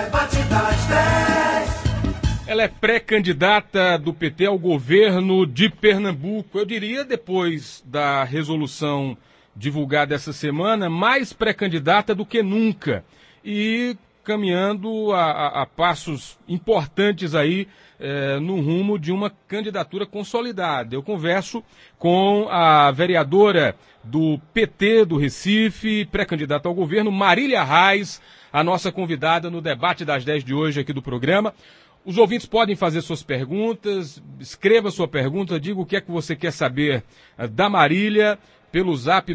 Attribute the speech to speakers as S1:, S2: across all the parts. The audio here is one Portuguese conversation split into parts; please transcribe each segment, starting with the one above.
S1: Ela é pré-candidata do PT ao governo de Pernambuco. Eu diria, depois da resolução divulgada essa semana, mais pré-candidata do que nunca. E caminhando a passos importantes aí no rumo de uma candidatura consolidada. Eu converso com a vereadora do PT do Recife, pré-candidata ao governo, Marília Reis, a nossa convidada no debate das 10 de hoje aqui do programa. Os ouvintes podem fazer suas perguntas, escreva sua pergunta, diga o que é que você quer saber da Marília, pelo zap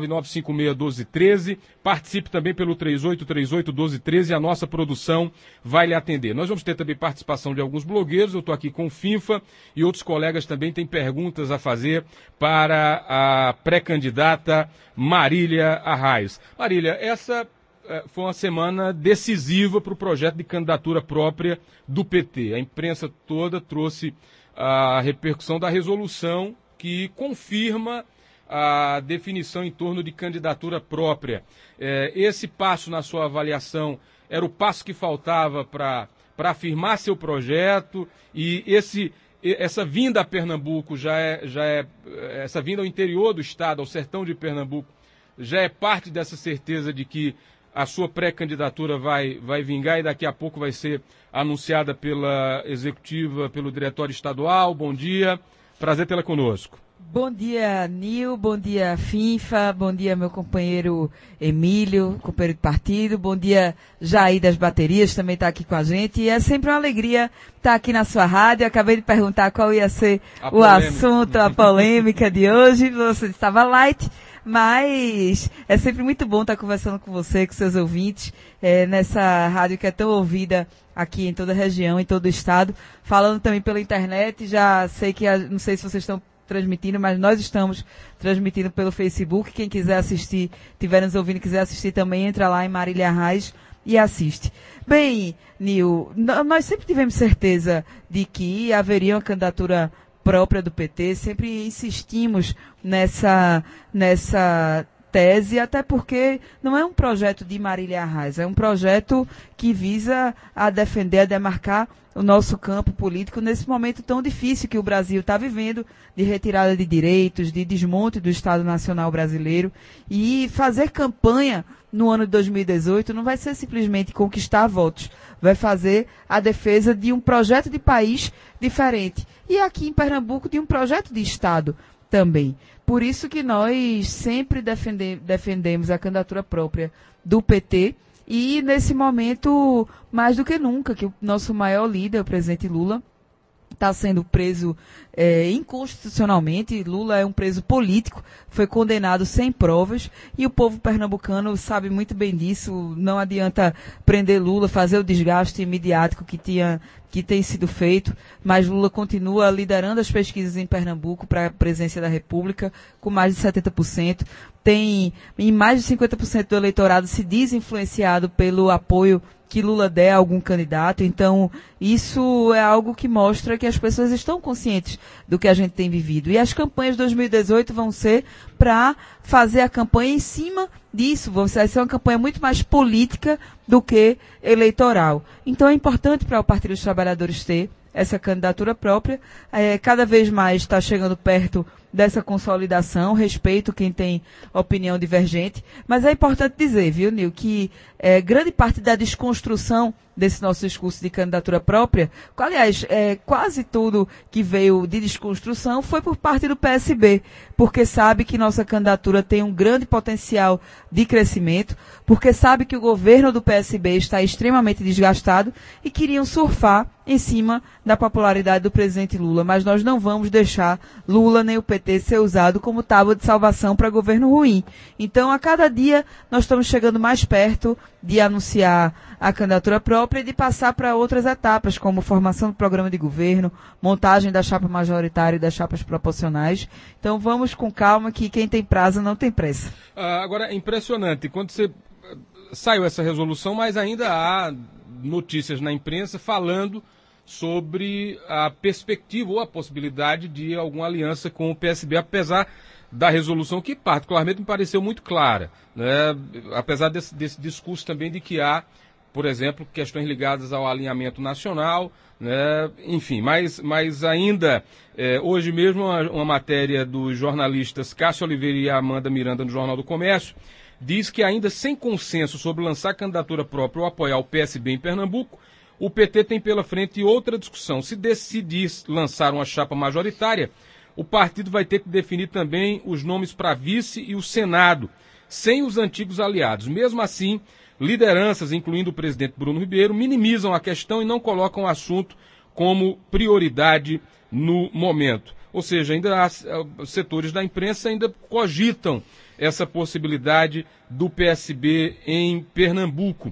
S1: 999561213, participe também pelo 38381213 e a nossa produção vai lhe atender. Nós vamos ter também participação de alguns blogueiros, eu estou aqui com o Finfa e outros colegas também têm perguntas a fazer para a pré-candidata Marília Reis. Marília, essa foi uma semana decisiva para o projeto de candidatura própria do PT. A imprensa toda trouxe a repercussão da resolução que confirma a definição em torno de candidatura própria. Esse passo, na sua avaliação, era o passo que faltava para afirmar seu projeto e essa vinda a Pernambuco essa vinda ao interior do estado, ao sertão de Pernambuco, já é parte dessa certeza de que a sua pré-candidatura vai vingar e daqui a pouco vai ser anunciada pela executiva, pelo diretório estadual. Bom dia, prazer tê-la conosco.
S2: Bom dia, Nil, bom dia, Finfa, bom dia, meu companheiro Emílio, companheiro de partido, bom dia, Jair das Baterias, também está aqui com a gente, e é sempre uma alegria estar aqui na sua rádio. Eu acabei de perguntar qual ia ser o assunto, a polêmica de hoje, você estava light, mas é sempre muito bom estar conversando com você, com seus ouvintes, nessa rádio que é tão ouvida aqui em toda a região, em todo o estado, falando também pela internet. Já sei que, não sei se vocês estão transmitindo, mas nós estamos transmitindo pelo Facebook. Quem quiser assistir, estiver nos ouvindo e quiser assistir também, entra lá em Marília Reis e assiste. Bem, Nil, nós sempre tivemos certeza de que haveria uma candidatura própria do PT, sempre insistimos nessa tese, até porque não é um projeto de Marília Reis, é um projeto que visa a defender, a demarcar o nosso campo político nesse momento tão difícil que o Brasil está vivendo, de retirada de direitos, de desmonte do Estado Nacional brasileiro. E fazer campanha no ano de 2018 não vai ser simplesmente conquistar votos, vai fazer a defesa de um projeto de país diferente. E aqui em Pernambuco de um projeto de Estado também. Por isso que nós sempre defendemos a candidatura própria do PT e, nesse momento, mais do que nunca, que o nosso maior líder, o presidente Lula, está sendo preso inconstitucionalmente. Lula é um preso político, foi condenado sem provas e o povo pernambucano sabe muito bem disso. Não adianta prender Lula, fazer o desgaste midiático que tem sido feito, mas Lula continua liderando as pesquisas em Pernambuco para a presidência da República com mais de 70%. Em mais de 50% do eleitorado se diz influenciado pelo apoio que Lula der a algum candidato. Então, isso é algo que mostra que as pessoas estão conscientes do que a gente tem vivido. E as campanhas de 2018 vão ser para fazer a campanha em cima disso. Vai ser uma campanha muito mais política do que eleitoral. Então, é importante para o Partido dos Trabalhadores ter essa candidatura própria. Cada vez mais está chegando perto dessa consolidação, respeito quem tem opinião divergente, mas é importante dizer, viu, Nil, que grande parte da desconstrução desse nosso discurso de candidatura própria, aliás, quase tudo que veio de desconstrução foi por parte do PSB, porque sabe que nossa candidatura tem um grande potencial de crescimento, porque sabe que o governo do PSB está extremamente desgastado e queriam surfar em cima da popularidade do presidente Lula, mas nós não vamos deixar Lula nem o PT ser usado como tábua de salvação para governo ruim. Então, a cada dia, nós estamos chegando mais perto de anunciar a candidatura própria e de passar para outras etapas, como formação do programa de governo, montagem da chapa majoritária e das chapas proporcionais. Então, vamos com calma, que quem tem prazo não tem pressa.
S1: Agora, é impressionante, quando saiu essa resolução, mas ainda há notícias na imprensa falando sobre a perspectiva ou a possibilidade de alguma aliança com o PSB, apesar da resolução que particularmente me pareceu muito clara, né? Apesar desse discurso também de que há por exemplo, questões ligadas ao alinhamento nacional, né? Enfim, mas ainda, hoje mesmo, uma matéria dos jornalistas Cássio Oliveira e Amanda Miranda no Jornal do Comércio diz que ainda sem consenso sobre lançar candidatura própria ou apoiar o PSB em Pernambuco, o PT tem pela frente outra discussão. Se decidir lançar uma chapa majoritária, o partido vai ter que definir também os nomes para vice e o Senado, sem os antigos aliados. Mesmo assim, lideranças, incluindo o presidente Bruno Ribeiro, minimizam a questão e não colocam o assunto como prioridade no momento. Ou seja, ainda os setores da imprensa ainda cogitam essa possibilidade do PSB em Pernambuco.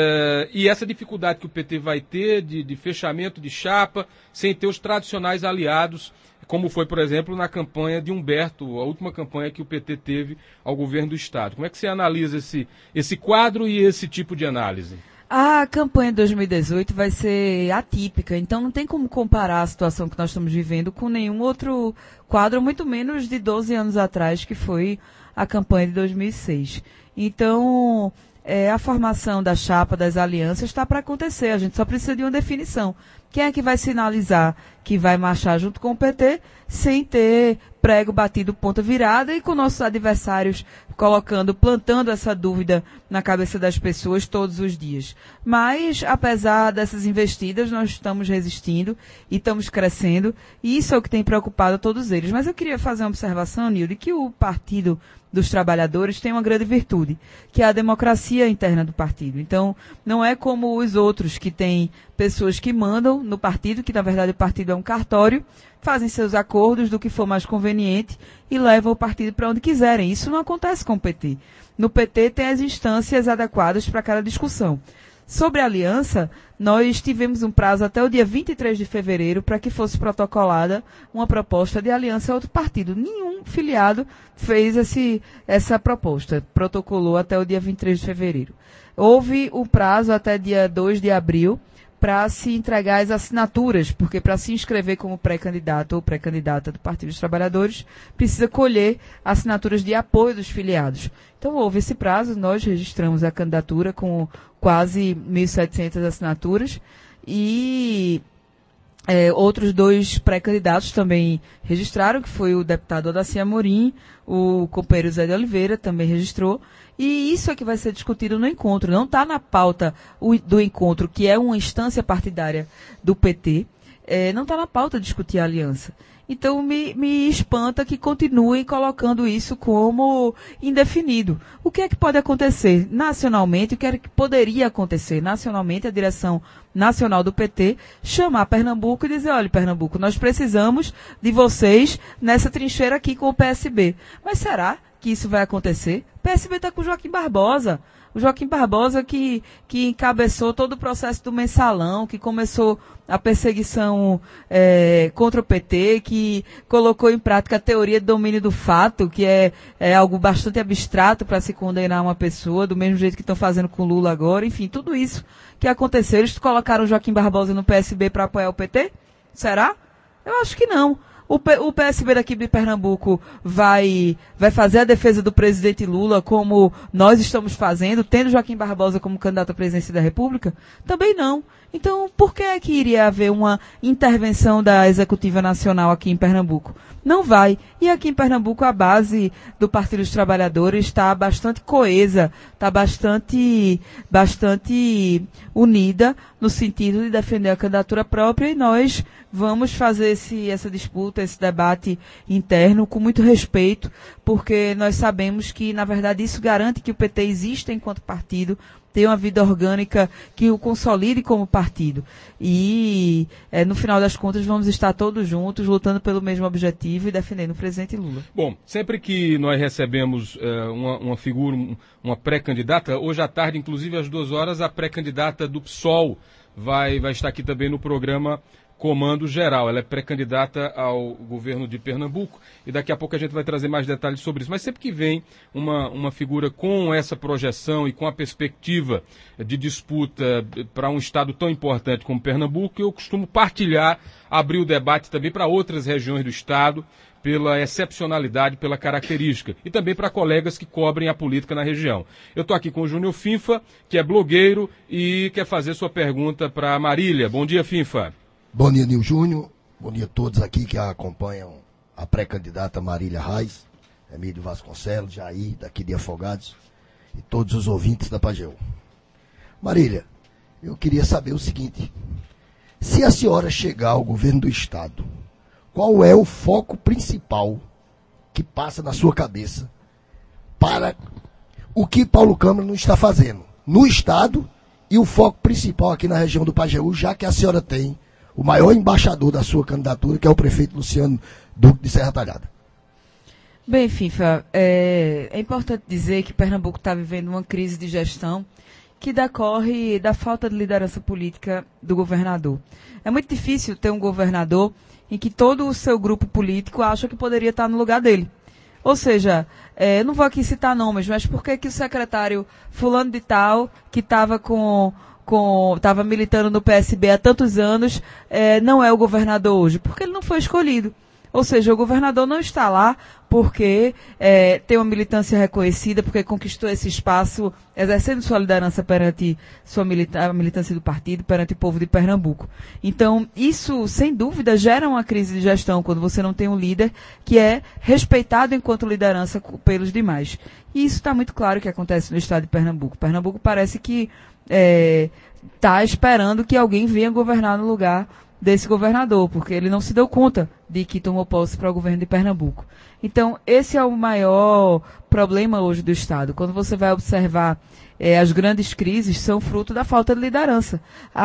S1: E essa dificuldade que o PT vai ter de fechamento de chapa, sem ter os tradicionais aliados, como foi, por exemplo, na campanha de Humberto, a última campanha que o PT teve ao governo do Estado. Como é que você analisa esse quadro e esse tipo de análise?
S2: A campanha de 2018 vai ser atípica, então não tem como comparar a situação que nós estamos vivendo com nenhum outro quadro, muito menos de 12 anos atrás, que foi a campanha de 2006. Então, a formação da chapa, das alianças, está para acontecer, a gente só precisa de uma definição. Quem é que vai sinalizar que vai marchar junto com o PT sem ter prego batido ponta virada e com nossos adversários plantando essa dúvida na cabeça das pessoas todos os dias. Mas, apesar dessas investidas, nós estamos resistindo e estamos crescendo, e isso é o que tem preocupado a todos eles. Mas eu queria fazer uma observação, Nilde, que o Partido dos Trabalhadores tem uma grande virtude, que é a democracia interna do partido. Então, não é como os outros que têm pessoas que mandam no partido, que na verdade o partido é um cartório, fazem seus acordos do que for mais conveniente e levam o partido para onde quiserem. Isso não acontece com o PT. No PT tem as instâncias adequadas para cada discussão. Sobre a aliança, nós tivemos um prazo até o dia 23 de fevereiro para que fosse protocolada uma proposta de aliança a outro partido. Nenhum filiado fez essa proposta, protocolou até o dia 23 de fevereiro. Houve o prazo até dia 2 de abril para se entregar as assinaturas, porque para se inscrever como pré-candidato ou pré-candidata do Partido dos Trabalhadores, precisa colher assinaturas de apoio dos filiados. Então houve esse prazo, nós registramos a candidatura com quase 1.700 assinaturas e outros dois pré-candidatos também registraram, que foi o deputado Odaci Amorim, o companheiro Zé de Oliveira também registrou. E isso é que vai ser discutido no encontro. Não está na pauta do encontro, que é uma instância partidária do PT, não está na pauta discutir a aliança. Então, me espanta que continuem colocando isso como indefinido. O que é que pode acontecer nacionalmente? O que é que poderia acontecer nacionalmente? A direção nacional do PT chamar Pernambuco e dizer, olha, Pernambuco, nós precisamos de vocês nessa trincheira aqui com o PSB. Mas será que isso vai acontecer? O PSB está com o Joaquim Barbosa. O Joaquim Barbosa que encabeçou todo o processo do mensalão, que começou a perseguição contra o PT, que colocou em prática a teoria do domínio do fato, que é algo bastante abstrato para se condenar uma pessoa, do mesmo jeito que estão fazendo com Lula agora. Enfim, tudo isso que aconteceu. Eles colocaram o Joaquim Barbosa no PSB para apoiar o PT? Será? Eu acho que não. O PSB daqui de Pernambuco vai fazer a defesa do presidente Lula como nós estamos fazendo, tendo Joaquim Barbosa como candidato à presidência da República? Também não. Então, por que iria haver uma intervenção da Executiva Nacional aqui em Pernambuco? Não vai. E aqui em Pernambuco a base do Partido dos Trabalhadores está bastante coesa, está bastante unida no sentido de defender a candidatura própria, e nós vamos fazer essa disputa, esse debate interno com muito respeito, porque nós sabemos que, na verdade, isso garante que o PT exista enquanto partido, ter uma vida orgânica que o consolide como partido. E, no final das contas, vamos estar todos juntos, lutando pelo mesmo objetivo e defendendo o presidente Lula.
S1: Bom, sempre que nós recebemos uma figura, uma pré-candidata, hoje à tarde, inclusive às 2 horas, a pré-candidata do PSOL vai estar aqui também no programa comando geral. Ela é pré-candidata ao governo de Pernambuco e daqui a pouco a gente vai trazer mais detalhes sobre isso. Mas sempre que vem uma figura com essa projeção e com a perspectiva de disputa para um estado tão importante como Pernambuco, eu costumo partilhar, abrir o debate também para outras regiões do estado, pela excepcionalidade, pela característica, e também para colegas que cobrem a política na região. Eu estou aqui com o Júnior Finfa, que é blogueiro e quer fazer sua pergunta para a Marília. Bom dia, Finfa.
S3: Bom dia, Nil Júnior. Bom dia a todos aqui que acompanham a pré-candidata Marília Reis, Emílio Vasconcelos, Jair, daqui de Afogados, e todos os ouvintes da Pajeú. Marília, eu queria saber o seguinte: se a senhora chegar ao governo do estado, qual é o foco principal que passa na sua cabeça para o que Paulo Câmara não está fazendo no estado e o foco principal aqui na região do Pajeú, já que a senhora tem o maior embaixador da sua candidatura, que é o prefeito Luciano Duque de Serra Talhada?
S2: Bem, Finfa, é importante dizer que Pernambuco está vivendo uma crise de gestão que decorre da falta de liderança política do governador. É muito difícil ter um governador em que todo o seu grupo político acha que poderia estar no lugar dele. Ou seja, não vou aqui citar nomes, mas por que o secretário fulano de tal, que estava estava militando no PSB há tantos anos, não é o governador hoje? Porque ele não foi escolhido. Ou seja, o governador não está lá porque tem uma militância reconhecida, porque conquistou esse espaço, exercendo sua liderança perante a militância do partido, perante o povo de Pernambuco. Então, isso, sem dúvida, gera uma crise de gestão, quando você não tem um líder que é respeitado enquanto liderança pelos demais. E isso está muito claro que acontece no estado de Pernambuco. Pernambuco parece que está esperando que alguém venha governar no lugar desse governador, porque ele não se deu conta de que tomou posse para o governo de Pernambuco. Então, esse é o maior problema hoje do estado. Quando você vai observar as grandes crises, são fruto da falta de liderança.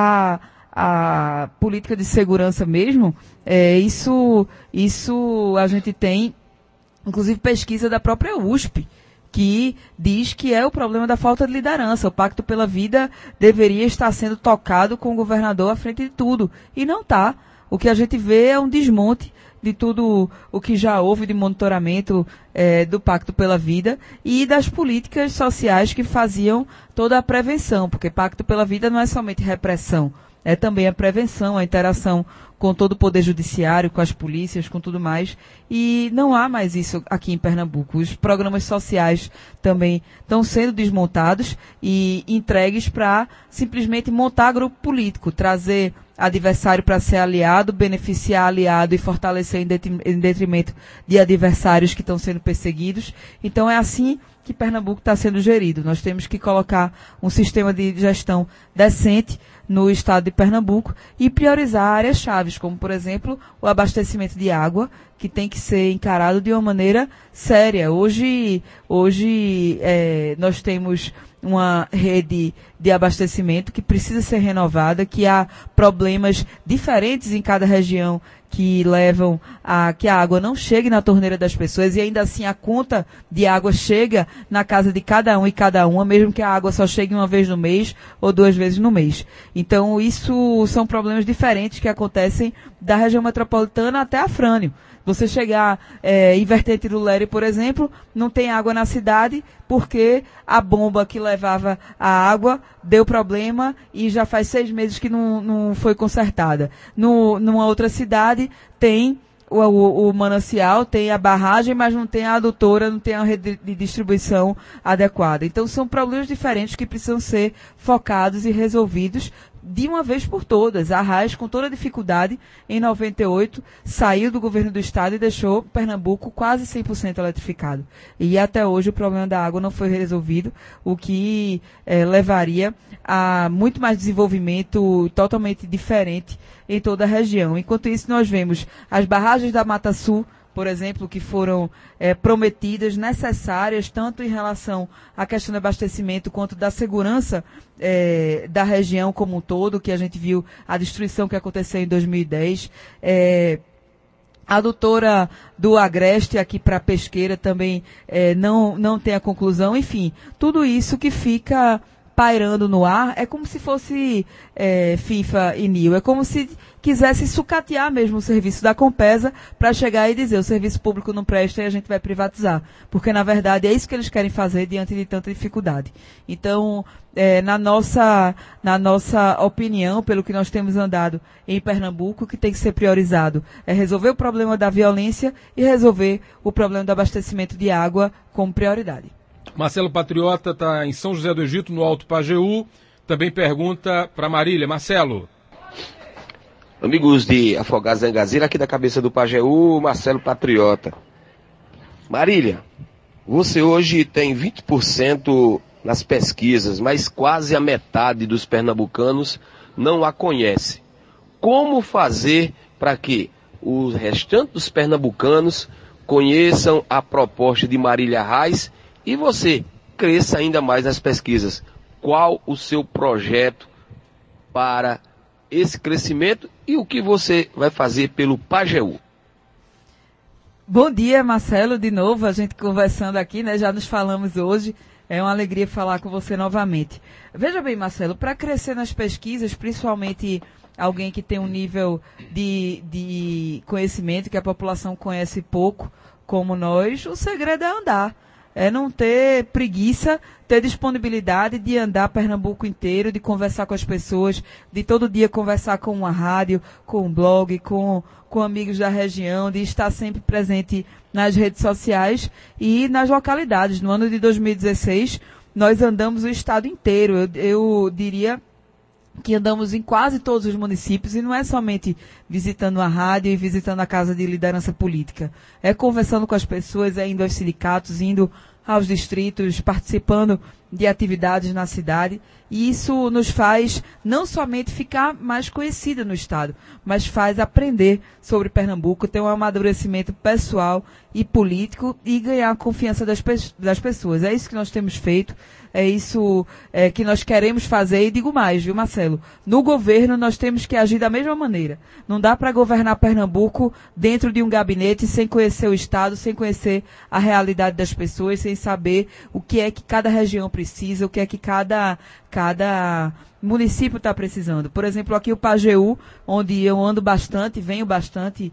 S2: A política de segurança mesmo, isso a gente tem, inclusive, pesquisa da própria USP, que diz que é o problema da falta de liderança. O Pacto pela Vida deveria estar sendo tocado com o governador à frente de tudo. E não está. O que a gente vê é um desmonte de tudo o que já houve de monitoramento do Pacto pela Vida e das políticas sociais que faziam toda a prevenção, porque Pacto pela Vida não é somente repressão, é também a prevenção, a interação com todo o poder judiciário, com as polícias, com tudo mais. E não há mais isso aqui em Pernambuco. Os programas sociais também estão sendo desmontados e entregues para simplesmente montar grupo político, trazer adversário para ser aliado, beneficiar aliado e fortalecer em detrimento de adversários que estão sendo perseguidos. Então é assim que Pernambuco está sendo gerido. Nós temos que colocar um sistema de gestão decente no estado de Pernambuco e priorizar áreas chaves, como, por exemplo, o abastecimento de água, que tem que ser encarado de uma maneira séria. Hoje nós temos uma rede de abastecimento que precisa ser renovada, que há problemas diferentes em cada região que levam a que a água não chegue na torneira das pessoas e ainda assim a conta de água chega na casa de cada um e cada uma, mesmo que a água só chegue uma vez no mês ou 2 vezes no mês. Então isso são problemas diferentes que acontecem da região metropolitana até a Frânio. Você chegar em Vertente do Lério, por exemplo, não tem água na cidade porque a bomba que levava a água deu problema e já faz 6 meses que não foi consertada. Numa outra cidade tem o manancial, tem a barragem, mas não tem a adutora, não tem a rede de distribuição adequada. Então são problemas diferentes que precisam ser focados e resolvidos de uma vez por todas. A Arraias, com toda a dificuldade, em 98, saiu do governo do estado e deixou Pernambuco quase 100% eletrificado. E até hoje o problema da água não foi resolvido, o que levaria a muito mais desenvolvimento totalmente diferente em toda a região. Enquanto isso, nós vemos as barragens da Mata Sul, por exemplo, que foram prometidas, necessárias, tanto em relação à questão do abastecimento quanto da segurança da região como um todo, que a gente viu a destruição que aconteceu em 2010. A adutora do Agreste aqui para Pesqueira também não tem a conclusão. Enfim, tudo isso que fica pairando no ar, é como se fosse FIFA e NIL, é como se quisesse sucatear mesmo o serviço da Compesa para chegar e dizer o serviço público não presta e a gente vai privatizar. Porque, na verdade, é isso que eles querem fazer diante de tanta dificuldade. Então, na nossa opinião, pelo que nós temos andado em Pernambuco, o que tem que ser priorizado é resolver o problema da violência e resolver o problema do abastecimento de água como prioridade.
S1: Marcelo Patriota está em São José do Egito, no Alto Pajeú. Também pergunta para Marília. Marcelo.
S4: Amigos de Afogados da Engazeira, aqui da cabeça do Pajeú, Marcelo Patriota. Marília, você hoje tem 20% nas pesquisas, mas quase a metade dos pernambucanos não a conhece. Como fazer para que os restantes dos pernambucanos conheçam a proposta de Marília Reis e você cresça ainda mais nas pesquisas? Qual o seu projeto para esse crescimento e o que você vai fazer pelo Pajeú?
S2: Bom dia, Marcelo, de novo, a gente conversando aqui, né? Já nos falamos hoje, é uma alegria falar com você novamente. Veja bem, Marcelo, para crescer nas pesquisas, principalmente alguém que tem um nível de conhecimento que a população conhece pouco, como nós, o segredo é andar. É não ter preguiça, ter disponibilidade de andar Pernambuco inteiro, de conversar com as pessoas, de todo dia conversar com uma rádio, com um blog, com amigos da região, de estar sempre presente nas redes sociais e nas localidades. No ano de 2016, nós andamos o estado inteiro. Eu diria que andamos em quase todos os municípios, e não é somente visitando a rádio e visitando a Casa de Liderança Política. É conversando com as pessoas, é indo aos sindicatos, indo aos distritos, participando de atividades na cidade, e isso nos faz não somente ficar mais conhecida no estado, mas faz aprender sobre Pernambuco, ter um amadurecimento pessoal e político e ganhar a confiança das pessoas. É isso que nós temos feito, é isso que nós queremos fazer, e digo mais, viu, Marcelo? No governo nós temos que agir da mesma maneira. Não dá para governar Pernambuco dentro de um gabinete sem conhecer o estado, sem conhecer a realidade das pessoas, sem saber o que é que cada região precisa, o que é que cada município está precisando. Por exemplo, aqui o Pajeú, onde eu ando bastante, venho bastante,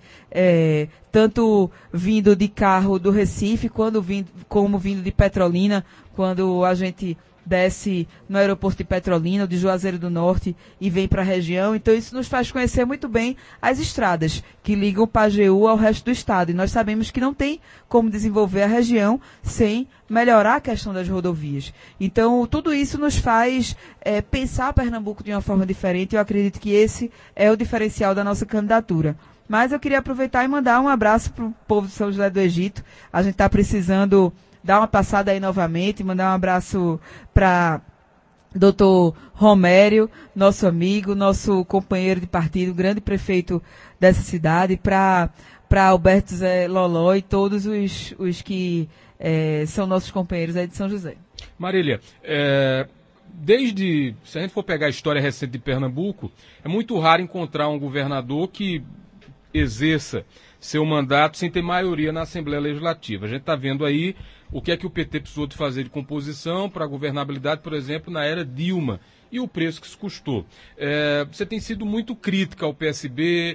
S2: tanto vindo de carro do Recife, como vindo de Petrolina, quando a gente desce no aeroporto de Petrolina, de Juazeiro do Norte, e vem para a região. Então isso nos faz conhecer muito bem as estradas que ligam o Pajeú ao resto do estado. E nós sabemos que não tem como desenvolver a região sem melhorar a questão das rodovias. Então tudo isso nos faz pensar Pernambuco de uma forma diferente. Eu acredito que esse é o diferencial da nossa candidatura. Mas eu queria aproveitar e mandar um abraço para o povo de São José do Egito. A gente está precisando dar uma passada aí novamente, mandar um abraço para doutor Romério, nosso amigo, nosso companheiro de partido, grande prefeito dessa cidade, para Alberto Zé Loló e todos os que são nossos companheiros aí de São José.
S1: Marília, se a gente for pegar a história recente de Pernambuco, é muito raro encontrar um governador que exerça seu mandato sem ter maioria na Assembleia Legislativa. A gente está vendo aí o que é que o PT precisou de fazer de composição para a governabilidade, por exemplo, na era Dilma, e o preço que isso custou. Você tem sido muito crítica ao PSB,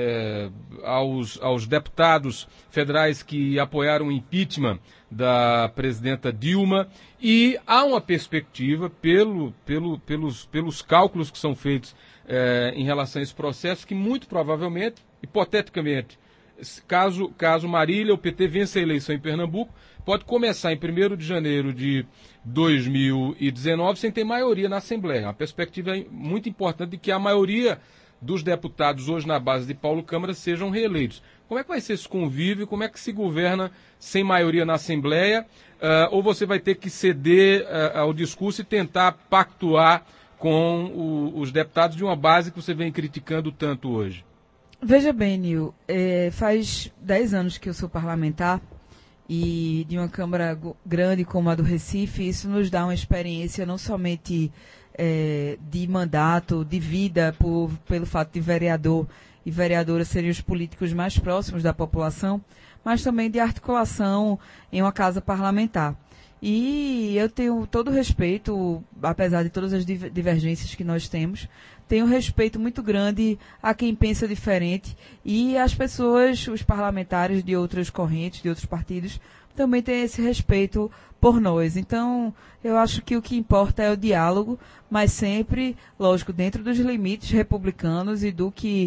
S1: aos deputados federais que apoiaram o impeachment da presidenta Dilma, e há uma perspectiva, pelos cálculos que são feitos em relação a esse processo, que muito provavelmente, hipoteticamente, caso Marília, o PT vença a eleição em Pernambuco, pode começar em 1º de janeiro de 2019 sem ter maioria na Assembleia. Uma perspectiva muito importante de que a maioria dos deputados hoje na base de Paulo Câmara sejam reeleitos. Como é que vai ser esse convívio? Como é que se governa sem maioria na Assembleia? Ou você vai ter que ceder ao discurso e tentar pactuar com os deputados de uma base que você vem criticando tanto hoje?
S2: Veja bem, Nil, faz 10 anos que eu sou parlamentar, e de uma Câmara grande como a do Recife, isso nos dá uma experiência não somente de mandato, de vida, pelo fato de vereador e vereadora serem os políticos mais próximos da população, mas também de articulação em uma casa parlamentar. E eu tenho todo o respeito, apesar de todas as divergências que nós temos, tenho um respeito muito grande a quem pensa diferente e as pessoas, os parlamentares de outras correntes, de outros partidos, também têm esse respeito por nós. Então, eu acho que o que importa é o diálogo, mas sempre, lógico, dentro dos limites republicanos e do que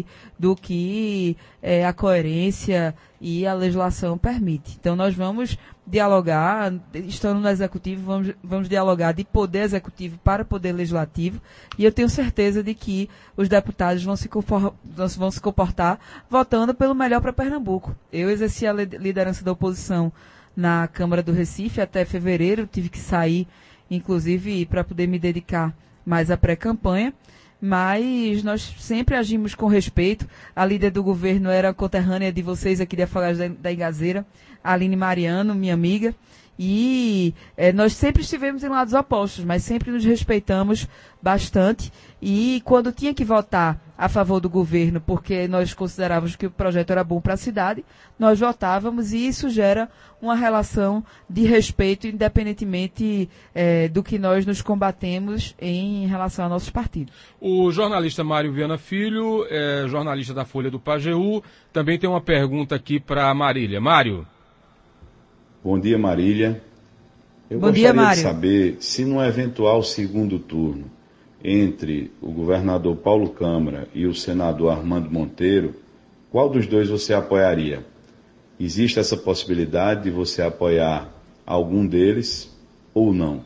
S2: a coerência e a legislação permite. Então, nós vamos dialogar, estando no Executivo, vamos dialogar de poder executivo para poder legislativo, e eu tenho certeza de que os deputados vão se comportar votando pelo melhor para Pernambuco. Eu exerci a liderança da oposição na Câmara do Recife até fevereiro, tive que sair, inclusive, para poder me dedicar mais à pré-campanha, mas nós sempre agimos com respeito. A líder do governo era conterrânea de vocês aqui de Afogados da Engazeira, a Aline Mariano, minha amiga, e nós sempre estivemos em lados opostos, mas sempre nos respeitamos bastante, e quando tinha que votar a favor do governo, porque nós considerávamos que o projeto era bom para a cidade, nós votávamos, e isso gera uma relação de respeito, independentemente do que nós nos combatemos em relação a nossos partidos.
S1: O jornalista Mário Viana Filho, jornalista da Folha do Pajeú, também tem uma pergunta aqui para a Marília. Mário.
S5: Bom dia, Marília. Eu
S2: Bom dia, Mário.
S5: gostaria de saber se no eventual segundo turno entre o governador Paulo Câmara e o senador Armando Monteiro, qual dos dois você apoiaria? Existe essa possibilidade de você apoiar algum deles ou não?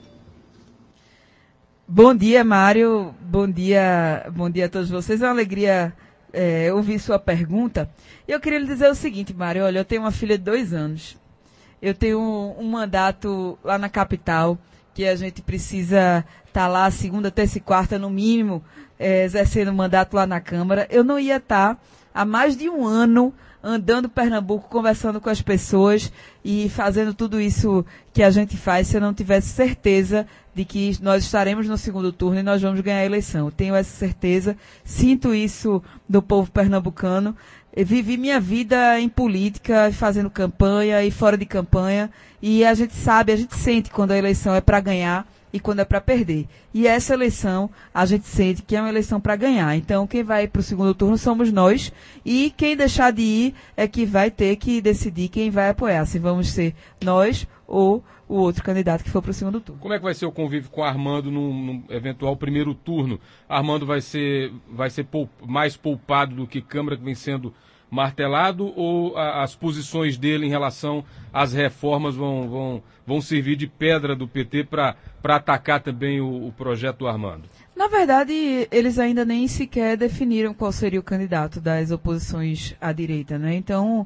S2: Bom dia, Mário. Bom dia a todos vocês. É uma alegria ouvir sua pergunta. Eu queria lhe dizer o seguinte, Mário. Olha, eu tenho uma filha de 2 anos. Eu tenho um mandato lá na capital, que a gente precisa estar lá segunda, terça e quarta, no mínimo, exercendo o mandato lá na Câmara. Eu não ia estar há mais de 1 ano andando Pernambuco, conversando com as pessoas e fazendo tudo isso que a gente faz se eu não tivesse certeza de que nós estaremos no segundo turno e nós vamos ganhar a eleição. Eu tenho essa certeza, sinto isso do povo pernambucano. Eu vivi minha vida em política, fazendo campanha e fora de campanha, e a gente sabe, a gente sente quando a eleição é para ganhar e quando é para perder. E essa eleição, a gente sente que é uma eleição para ganhar. Então, quem vai para o segundo turno somos nós, e quem deixar de ir é que vai ter que decidir quem vai apoiar, se vamos ser nós ou o outro candidato que for para o segundo turno.
S1: Como é que vai ser o convívio com Armando num eventual primeiro turno? Armando vai ser mais poupado do que Câmara, que vem sendo martelado, ou as posições dele em relação às reformas vão servir de pedra do PT para atacar também o projeto do Armando?
S2: Na verdade, eles ainda nem sequer definiram qual seria o candidato das oposições à direita, né? Então,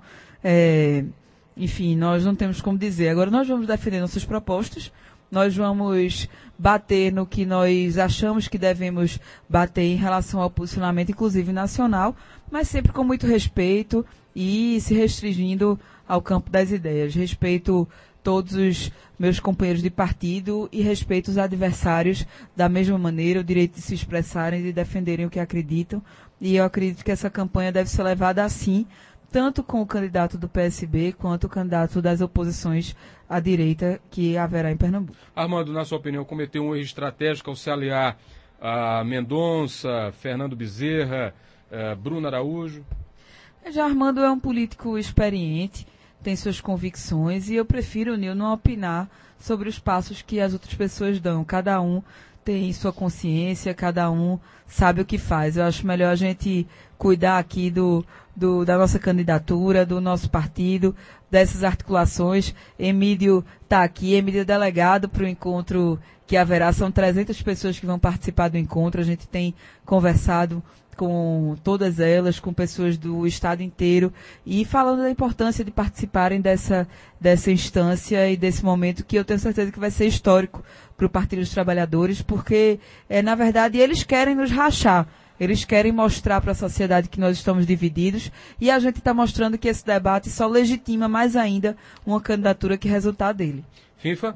S2: enfim, nós não temos como dizer. Agora, nós vamos defender nossas propostas, nós vamos bater no que nós achamos que devemos bater em relação ao posicionamento, inclusive nacional, mas sempre com muito respeito e se restringindo ao campo das ideias. Respeito todos os meus companheiros de partido e respeito os adversários da mesma maneira, o direito de se expressarem e de defenderem o que acreditam. E eu acredito que essa campanha deve ser levada assim, tanto com o candidato do PSB quanto o candidato das oposições à direita que haverá em Pernambuco.
S1: Armando, na sua opinião, cometeu um erro estratégico ao se aliar a Mendonça, Fernando Bezerra, Bruno Araújo?
S2: Já Armando é um político experiente, tem suas convicções, e eu prefiro, Nil, não opinar sobre os passos que as outras pessoas dão. Cada um tem sua consciência, cada um sabe o que faz. Eu acho melhor a gente cuidar aqui da nossa candidatura, do nosso partido, dessas articulações. Emílio está aqui, Emílio é delegado para o encontro que haverá. São 300 pessoas que vão participar do encontro. A gente tem conversado com todas elas, com pessoas do estado inteiro, e falando da importância de participarem dessa instância e desse momento que eu tenho certeza que vai ser histórico para o Partido dos Trabalhadores, porque, na verdade, eles querem nos rachar. Eles querem mostrar para a sociedade que nós estamos divididos, e a gente está mostrando que esse debate só legitima mais ainda uma candidatura que resultar dele.
S1: FIFA?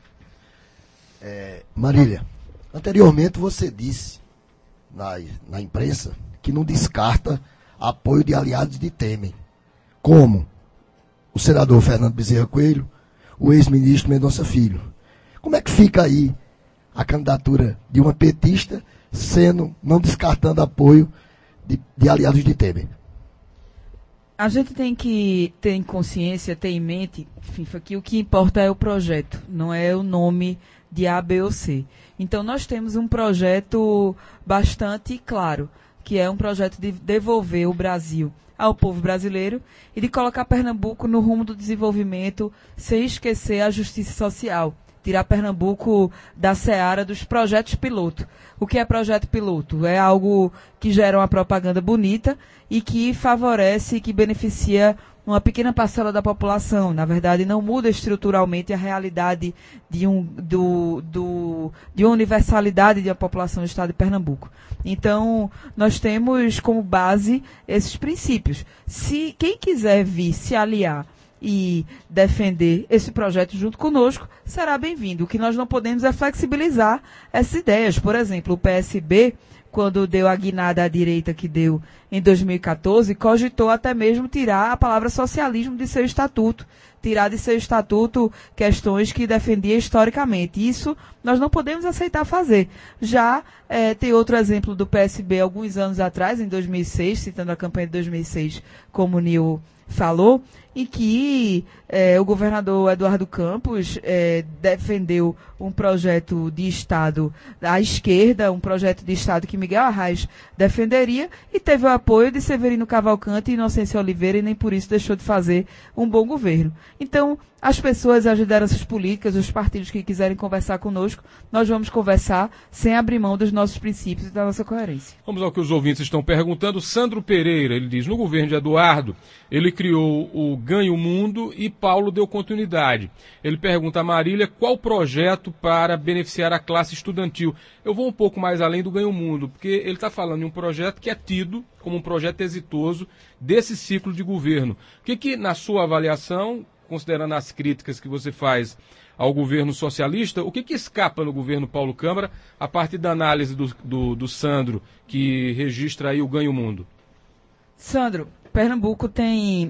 S3: Marília, anteriormente você disse na imprensa que não descarta apoio de aliados de Temer, como o senador Fernando Bezerra Coelho, o ex-ministro Mendonça Filho. Como é que fica aí a candidatura de uma petista, não descartando apoio de aliados de Temer?
S2: A gente tem que ter em consciência, ter em mente, FIFA, que o que importa é o projeto, não é o nome de A, B ou C. Então, nós temos um projeto bastante claro, que é um projeto de devolver o Brasil ao povo brasileiro e de colocar Pernambuco no rumo do desenvolvimento sem esquecer a justiça social. Tirar Pernambuco da seara dos projetos piloto. O que é projeto piloto? É algo que gera uma propaganda bonita e que favorece, que beneficia uma pequena parcela da população. Na verdade, não muda estruturalmente a realidade de uma universalidade da população do estado de Pernambuco. Então, nós temos como base esses princípios. Se quem quiser vir se aliar e defender esse projeto junto conosco, será bem-vindo. O que nós não podemos é flexibilizar essas ideias. Por exemplo, o PSB, quando deu a guinada à direita que deu em 2014, cogitou até mesmo tirar a palavra socialismo de seu estatuto, tirar de seu estatuto questões que defendia historicamente. Isso nós não podemos aceitar fazer. Já tem outro exemplo do PSB alguns anos atrás, em 2006, citando a campanha de 2006, como o Nil falou, em que o governador Eduardo Campos defendeu um projeto de Estado à esquerda, um projeto de Estado que Miguel Arraes defenderia, e teve o apoio de Severino Cavalcante e Inocêncio Oliveira, e nem por isso deixou de fazer um bom governo. Então, as pessoas, as lideranças políticas, os partidos que quiserem conversar conosco, nós vamos conversar sem abrir mão dos nossos princípios e da nossa coerência.
S1: Vamos ao que os ouvintes estão perguntando. Sandro Pereira, ele diz, no governo de Eduardo, ele criou o Ganha o Mundo e Paulo deu continuidade. Ele pergunta a Marília qual projeto para beneficiar a classe estudantil. Eu vou um pouco mais além do Ganha o Mundo, porque ele está falando de um projeto que é tido como um projeto exitoso desse ciclo de governo. O que, na sua avaliação, considerando as críticas que você faz ao governo socialista, o que escapa no governo Paulo Câmara, a partir da análise do Sandro, que registra aí o Ganha o Mundo?
S2: Sandro, Pernambuco tem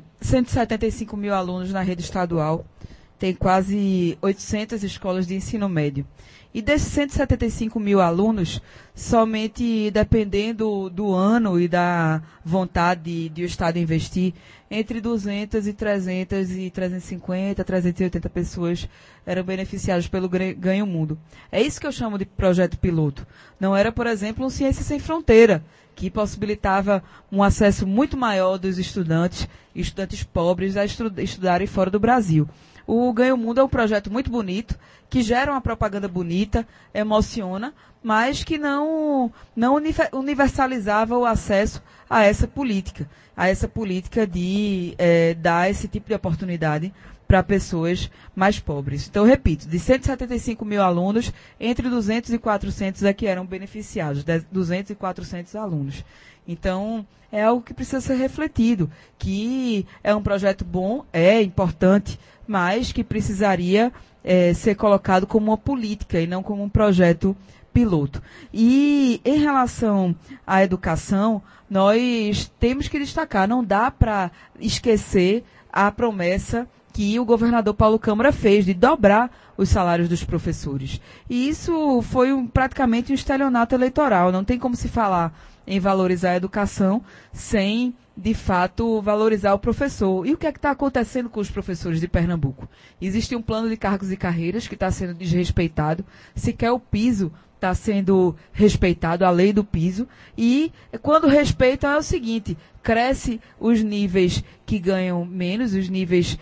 S2: 175 mil alunos na rede estadual, tem quase 800 escolas de ensino médio. E desses 175 mil alunos, somente dependendo do ano e da vontade de o Estado investir, entre 200 e 300 e 350, 380 pessoas eram beneficiadas pelo Ganha o Mundo. É isso que eu chamo de projeto piloto. Não era, por exemplo, um Ciência Sem Fronteira, que possibilitava um acesso muito maior dos estudantes pobres a estudarem fora do Brasil. O Ganha o Mundo é um projeto muito bonito, que gera uma propaganda bonita, emociona, mas que não universalizava o acesso a essa política de dar esse tipo de oportunidade para pessoas mais pobres. Então, repito, de 175 mil alunos, entre 200 e 400 é que eram beneficiados, 200 e 400 alunos. Então, é algo que precisa ser refletido, que é um projeto bom, é importante, mas que precisaria ser colocado como uma política e não como um projeto piloto. E, em relação à educação, nós temos que destacar, não dá para esquecer a promessa que o governador Paulo Câmara fez de dobrar os salários dos professores. E isso foi praticamente um estelionato eleitoral. Não tem como se falar em valorizar a educação sem, de fato, valorizar o professor. E o que é que está acontecendo com os professores de Pernambuco? Existe um plano de cargos e carreiras que está sendo desrespeitado. Sequer o piso está sendo respeitado, a lei do piso, e quando respeitam é o seguinte, cresce os níveis que ganham menos, os níveis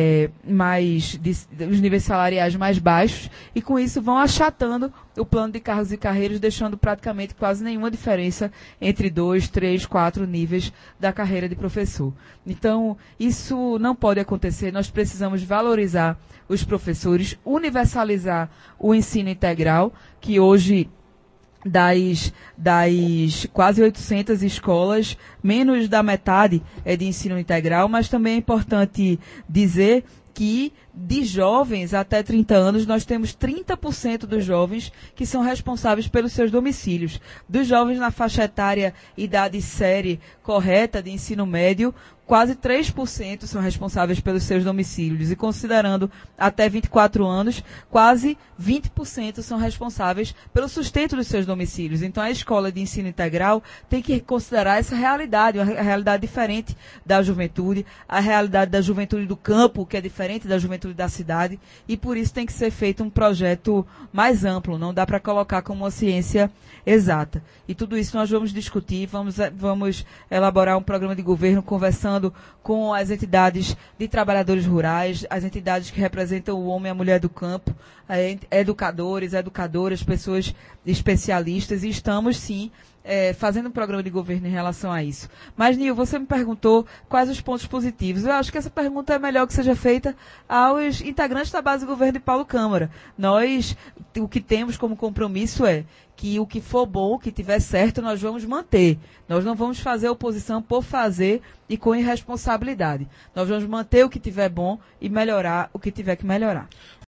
S2: os níveis salariais mais baixos, e com isso vão achatando o plano de cargos e carreiras, deixando praticamente quase nenhuma diferença entre 2, 3, 4 níveis da carreira de professor. Então, isso não pode acontecer, nós precisamos valorizar os professores, universalizar o ensino integral, que hoje das quase 800 escolas, menos da metade é de ensino integral, mas também é importante dizer que de jovens até 30 anos, nós temos 30% dos jovens que são responsáveis pelos seus domicílios. Dos jovens na faixa etária idade série correta de ensino médio, quase 3% são responsáveis pelos seus domicílios. E considerando até 24 anos, quase 20% são responsáveis pelo sustento dos seus domicílios. Então, a escola de ensino integral tem que considerar essa realidade, uma realidade diferente da juventude, a realidade da juventude do campo, que é diferente da juventude da cidade, e por isso tem que ser feito um projeto mais amplo, não dá para colocar como uma ciência exata. E tudo isso nós vamos discutir, vamos elaborar um programa de governo conversando com as entidades de trabalhadores rurais, as entidades que representam o homem e a mulher do campo, educadores, educadoras, pessoas especialistas, e estamos sim fazendo um programa de governo em relação a isso. Mas, Nil, você me perguntou quais os pontos positivos. Eu acho que essa pergunta é melhor que seja feita aos integrantes da base do governo de Paulo Câmara. Nós, o que temos como compromisso é que o que for bom, o que tiver certo, nós vamos manter. Nós não vamos fazer oposição por fazer e com irresponsabilidade. Nós vamos manter o que tiver bom e melhorar o que tiver que melhorar.